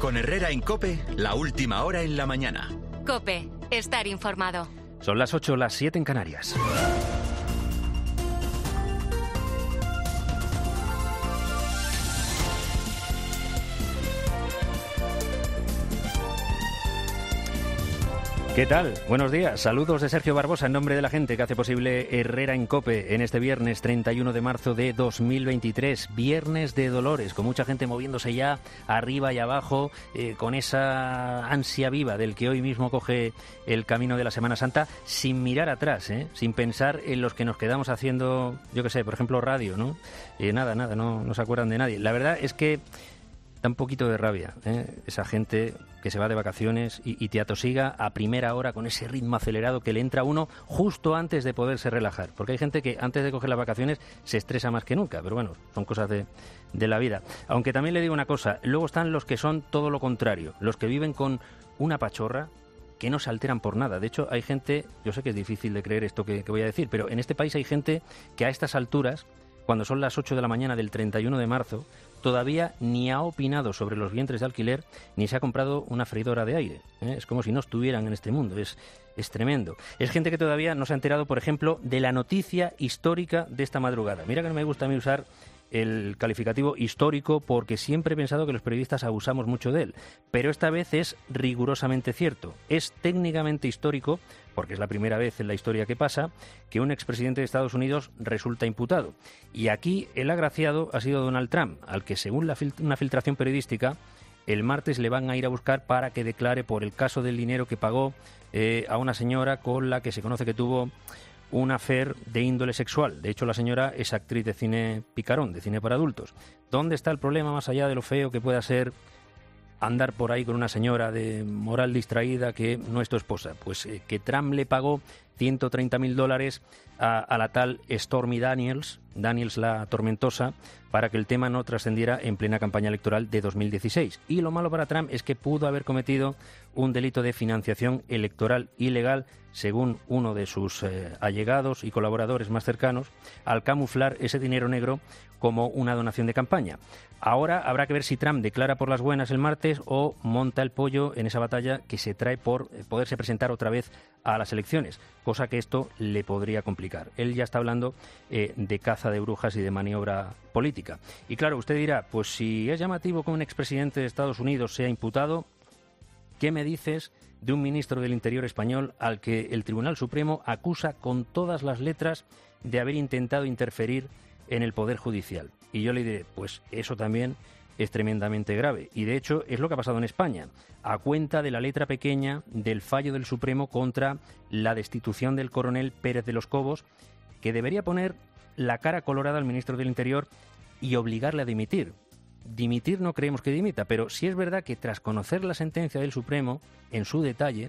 Con Herrera en COPE, la última hora en la mañana. COPE, estar informado. Son las 8, las 7 en Canarias. ¿Qué tal? Buenos días. Saludos de Sergio Barbosa en nombre de la gente que hace posible Herrera en COPE en este viernes 31 de marzo de 2023. Viernes de Dolores, con mucha gente moviéndose ya arriba y abajo, con esa ansia viva del que hoy mismo coge el camino de la Semana Santa, sin mirar atrás, sin pensar en los que nos quedamos haciendo, yo qué sé, por ejemplo, radio, ¿no? Nada, no se acuerdan de nadie. La verdad es que da un poquito de rabia, esa gente que se va de vacaciones y te atosiga a primera hora con ese ritmo acelerado que le entra a uno justo antes de poderse relajar. Porque hay gente que antes de coger las vacaciones se estresa más que nunca, pero bueno, son cosas de la vida. Aunque también le digo una cosa, luego están los que son todo lo contrario, los que viven con una pachorra, que no se alteran por nada. De hecho, hay gente, yo sé que es difícil de creer esto que voy a decir, pero en este país hay gente que a estas alturas, cuando son las 8 de la mañana del 31 de marzo, todavía ni ha opinado sobre los vientres de alquiler ni se ha comprado una freidora de aire. Es como si no estuvieran en este mundo. Es tremendo. Es gente que todavía no se ha enterado, por ejemplo, de la noticia histórica de esta madrugada. Mira que no me gusta a mí usar el calificativo histórico porque siempre he pensado que los periodistas abusamos mucho de él. Pero esta vez es rigurosamente cierto. Es técnicamente histórico, porque es la primera vez en la historia que pasa, que un expresidente de Estados Unidos resulta imputado. Y aquí el agraciado ha sido Donald Trump, al que según una filtración periodística, el martes le van a ir a buscar para que declare por el caso del dinero que pagó a una señora con la que se conoce que tuvo un affair de índole sexual. De hecho, la señora es actriz de cine picarón, de cine para adultos. ¿Dónde está el problema más allá de lo feo que pueda ser andar por ahí con una señora de moral distraída que no es tu esposa? Pues que Trump le pagó $130.000 a la tal Stormy Daniels la tormentosa, para que el tema no trascendiera en plena campaña electoral de 2016. Y lo malo para Trump es que pudo haber cometido un delito de financiación electoral ilegal, según uno de sus allegados y colaboradores más cercanos, al camuflar ese dinero negro como una donación de campaña. Ahora habrá que ver si Trump declara por las buenas el martes o monta el pollo en esa batalla que se trae por poderse presentar otra vez a las elecciones, cosa que esto le podría complicar. Él ya está hablando de caza de brujas y de maniobra política. Y claro, usted dirá, pues si es llamativo que un expresidente de Estados Unidos sea imputado, ¿qué me dices de un ministro del Interior español al que el Tribunal Supremo acusa con todas las letras de haber intentado interferir en el Poder Judicial? Y yo le diré, pues eso también es tremendamente grave. Y de hecho es lo que ha pasado en España, a cuenta de la letra pequeña del fallo del Supremo contra la destitución del coronel Pérez de los Cobos, que debería poner la cara colorada al ministro del Interior y obligarle a dimitir. Dimitir no creemos que dimita, pero sí es verdad que tras conocer la sentencia del Supremo en su detalle,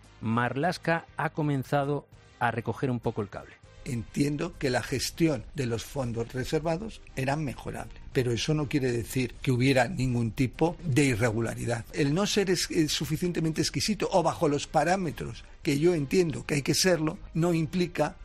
Marlaska ha comenzado a recoger un poco el cable. Entiendo que la gestión de los fondos reservados era mejorable, pero eso no quiere decir que hubiera ningún tipo de irregularidad. El no ser suficientemente exquisito o bajo los parámetros que yo entiendo que hay que serlo, no implica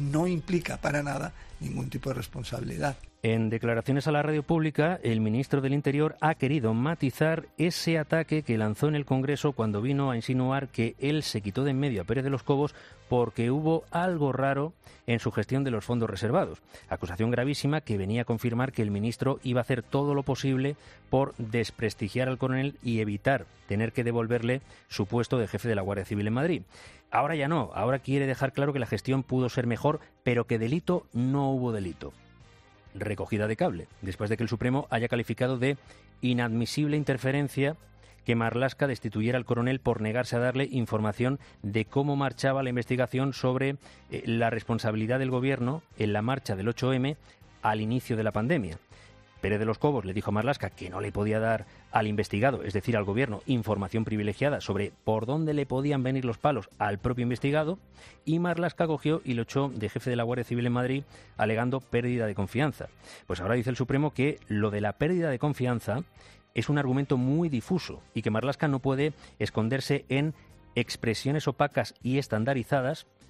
para nada ningún tipo de responsabilidad. En declaraciones a la radio pública, el ministro del Interior ha querido matizar ese ataque que lanzó en el Congreso cuando vino a insinuar que él se quitó de en medio a Pérez de los Cobos porque hubo algo raro en su gestión de los fondos reservados. Acusación gravísima que venía a confirmar que el ministro iba a hacer todo lo posible por desprestigiar al coronel y evitar tener que devolverle su puesto de jefe de la Guardia Civil en Madrid. Ahora ya no, ahora quiere dejar claro que la gestión pudo ser mejor, pero que delito no hubo delito. Recogida de cable, después de que el Supremo haya calificado de inadmisible interferencia que Marlaska destituyera al coronel por negarse a darle información de cómo marchaba la investigación sobre la responsabilidad del gobierno en la marcha del 8M al inicio de la pandemia. Pérez de los Cobos le dijo a Marlaska que no le podía dar al investigado, es decir, al gobierno, información privilegiada sobre por dónde le podían venir los palos al propio investigado, y Marlaska cogió y lo echó de jefe de la Guardia Civil en Madrid, alegando pérdida de confianza. Pues ahora dice el Supremo que lo de la pérdida de confianza es un argumento muy difuso y que Marlaska no puede esconderse en expresiones opacas y estandarizadas,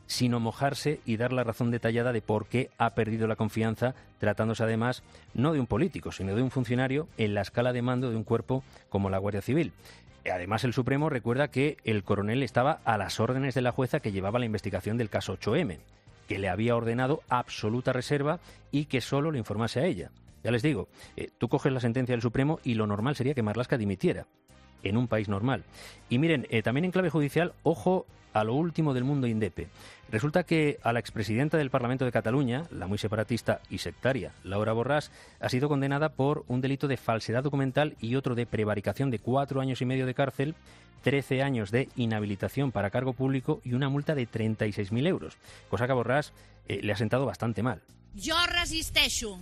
sino mojarse y dar la razón detallada de por qué ha perdido la confianza, tratándose además no de un político, sino de un funcionario en la escala de mando de un cuerpo como la Guardia Civil. Además, el Supremo recuerda que el coronel estaba a las órdenes de la jueza que llevaba la investigación del caso 8M, que le había ordenado absoluta reserva y que solo le informase a ella. Ya les digo, tú coges la sentencia del Supremo y lo normal sería que Marlaska dimitiera, en un país normal. Y miren, también en clave judicial, ojo a lo último del mundo indepe. Resulta que a la expresidenta del Parlamento de Cataluña, la muy separatista y sectaria Laura Borràs, ha sido condenada por un delito de falsedad documental y otro de prevaricación de 4 años y medio de cárcel, 13 años de inhabilitación para cargo público y una multa de 36.000 euros, cosa que a Borràs le ha sentado bastante mal. Yo resisto.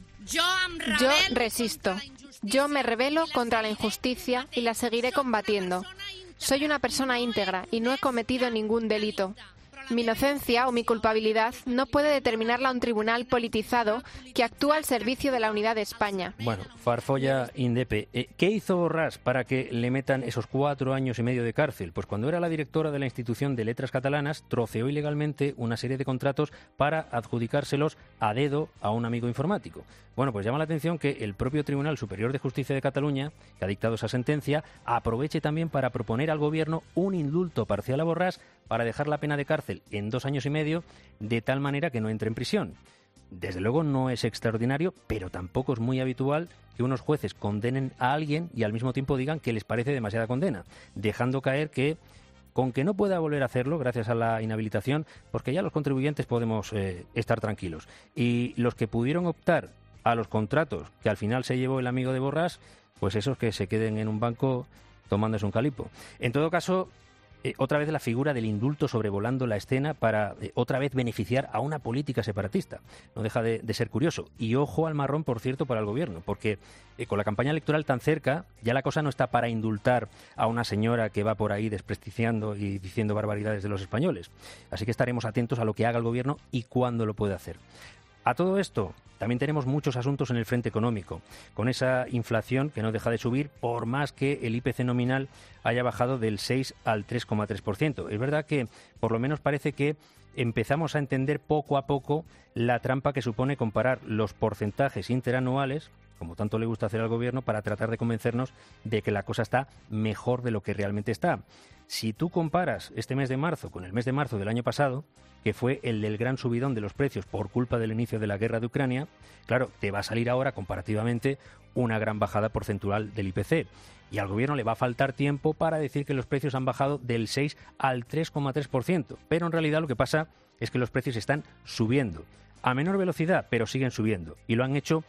Yo me rebelo contra la injusticia y la seguiré combatiendo. Soy una persona íntegra y no he cometido ningún delito. Mi inocencia o mi culpabilidad no puede determinarla un tribunal politizado que actúa al servicio de la unidad de España. Bueno, farfolla indepe. ¿Qué hizo Borràs para que le metan esos 4 años y medio de cárcel? Pues cuando era la directora de la Institución de Letras Catalanas, troceó ilegalmente una serie de contratos para adjudicárselos a dedo a un amigo informático. Bueno, pues llama la atención que el propio Tribunal Superior de Justicia de Cataluña, que ha dictado esa sentencia, aproveche también para proponer al Gobierno un indulto parcial a Borràs para dejar la pena de cárcel en 2 años y medio, de tal manera que no entre en prisión. Desde luego no es extraordinario, pero tampoco es muy habitual que unos jueces condenen a alguien y al mismo tiempo digan que les parece demasiada condena, dejando caer que, con que no pueda volver a hacerlo gracias a la inhabilitación, porque ya los contribuyentes podemos estar tranquilos. Y los que pudieron optar a los contratos que al final se llevó el amigo de Borràs, pues esos que se queden en un banco tomándose un calipo. En todo caso, otra vez la figura del indulto sobrevolando la escena para otra vez beneficiar a una política separatista. No deja de ser curioso. Y ojo al marrón, por cierto, para el Gobierno, porque con la campaña electoral tan cerca, ya la cosa no está para indultar a una señora que va por ahí desprestigiando y diciendo barbaridades de los españoles. Así que estaremos atentos a lo que haga el Gobierno y cuándo lo puede hacer. A todo esto, también tenemos muchos asuntos en el frente económico, con esa inflación que no deja de subir, por más que el IPC nominal haya bajado del 6 al 3,3%. Es verdad que, por lo menos parece que empezamos a entender poco a poco la trampa que supone comparar los porcentajes interanuales, como tanto le gusta hacer al Gobierno, para tratar de convencernos de que la cosa está mejor de lo que realmente está. Si tú comparas este mes de marzo con el mes de marzo del año pasado, que fue el del gran subidón de los precios por culpa del inicio de la guerra de Ucrania, claro, te va a salir ahora comparativamente una gran bajada porcentual del IPC. Y al Gobierno le va a faltar tiempo para decir que los precios han bajado del 6 al 3,3%. Pero en realidad lo que pasa es que los precios están subiendo. A menor velocidad, pero siguen subiendo. Y lo han hecho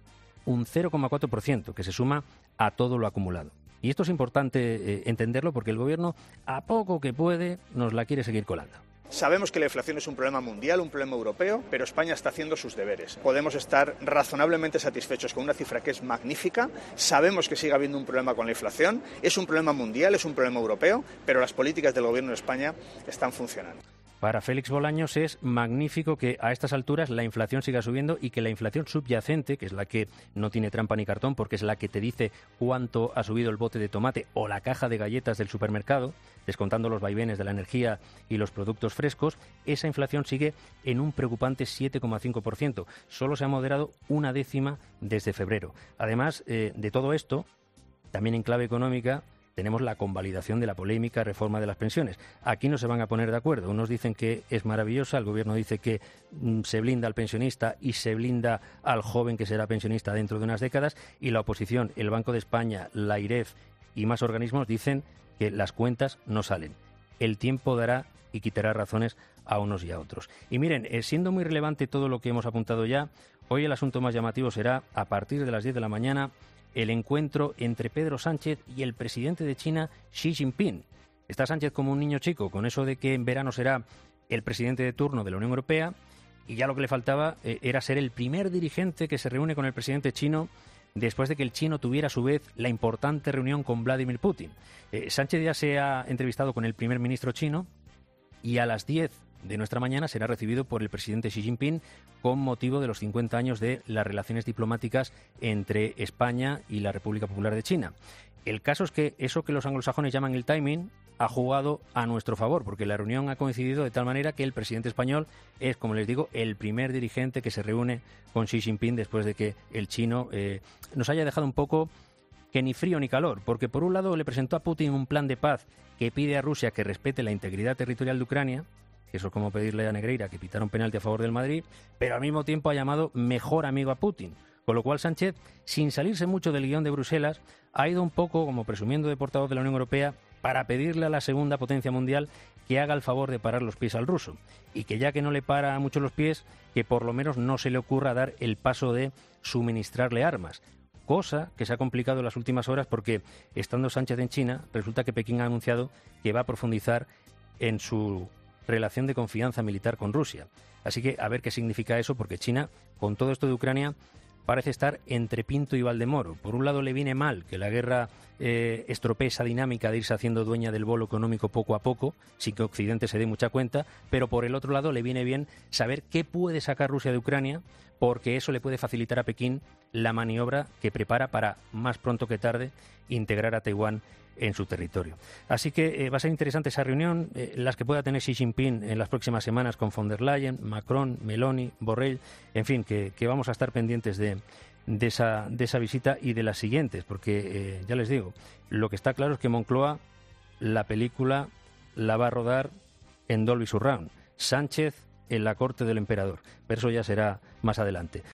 un 0,4%, que se suma a todo lo acumulado. Y esto es importante entenderlo porque el Gobierno, a poco que puede, nos la quiere seguir colando. Sabemos que la inflación es un problema mundial, un problema europeo, pero España está haciendo sus deberes. Podemos estar razonablemente satisfechos con una cifra que es magnífica. Sabemos que sigue habiendo un problema con la inflación. Es un problema mundial, es un problema europeo, pero las políticas del Gobierno de España están funcionando. Para Félix Bolaños es magnífico que a estas alturas la inflación siga subiendo y que la inflación subyacente, que es la que no tiene trampa ni cartón porque es la que te dice cuánto ha subido el bote de tomate o la caja de galletas del supermercado, descontando los vaivenes de la energía y los productos frescos, esa inflación sigue en un preocupante 7,5%. Solo se ha moderado 0,1 desde febrero. Además de todo esto, también en clave económica, tenemos la convalidación de la polémica reforma de las pensiones. Aquí no se van a poner de acuerdo. Unos dicen que es maravillosa, el Gobierno dice que se blinda al pensionista y se blinda al joven que será pensionista dentro de unas décadas, y la oposición, el Banco de España, la AIREF y más organismos dicen que las cuentas no salen. El tiempo dará y quitará razones a unos y a otros. Y miren, siendo muy relevante todo lo que hemos apuntado ya, hoy el asunto más llamativo será, a partir de las 10 de la mañana, el encuentro entre Pedro Sánchez y el presidente de China, Xi Jinping. Está Sánchez como un niño chico, con eso de que en verano será el presidente de turno de la Unión Europea, y ya lo que le faltaba era ser el primer dirigente que se reúne con el presidente chino después de que el chino tuviera a su vez la importante reunión con Vladimir Putin. Sánchez ya se ha entrevistado con el primer ministro chino y a las 10 de nuestra mañana será recibido por el presidente Xi Jinping con motivo de los 50 años de las relaciones diplomáticas entre España y la República Popular de China. El caso es que eso que los anglosajones llaman el timing ha jugado a nuestro favor, porque la reunión ha coincidido de tal manera que el presidente español es, como les digo, el primer dirigente que se reúne con Xi Jinping después de que el chino nos haya dejado un poco que ni frío ni calor, porque por un lado le presentó a Putin un plan de paz que pide a Rusia que respete la integridad territorial de Ucrania, que eso es como pedirle a Negreira que pitara un penalti a favor del Madrid, pero al mismo tiempo ha llamado mejor amigo a Putin. Con lo cual Sánchez, sin salirse mucho del guión de Bruselas, ha ido un poco como presumiendo de portavoz de la Unión Europea para pedirle a la segunda potencia mundial que haga el favor de parar los pies al ruso y que ya que no le para mucho los pies, que por lo menos no se le ocurra dar el paso de suministrarle armas. Cosa que se ha complicado en las últimas horas porque, estando Sánchez en China, resulta que Pekín ha anunciado que va a profundizar en su relación de confianza militar con Rusia. Así que a ver qué significa eso, porque China, con todo esto de Ucrania, parece estar entre Pinto y Valdemoro. Por un lado le viene mal que la guerra estropee esa dinámica de irse haciendo dueña del bolo económico poco a poco, sin que Occidente se dé mucha cuenta, pero por el otro lado le viene bien saber qué puede sacar Rusia de Ucrania, porque eso le puede facilitar a Pekín la maniobra que prepara para, más pronto que tarde, integrar a Taiwán en su territorio. Así que va a ser interesante esa reunión, las que pueda tener Xi Jinping en las próximas semanas con von der Leyen, Macron, Meloni, Borrell, en fin, que vamos a estar pendientes de esa visita y de las siguientes, porque ya les digo, lo que está claro es que Moncloa la película la va a rodar en Dolby Surround. Sánchez en la corte del emperador, pero eso ya será más adelante.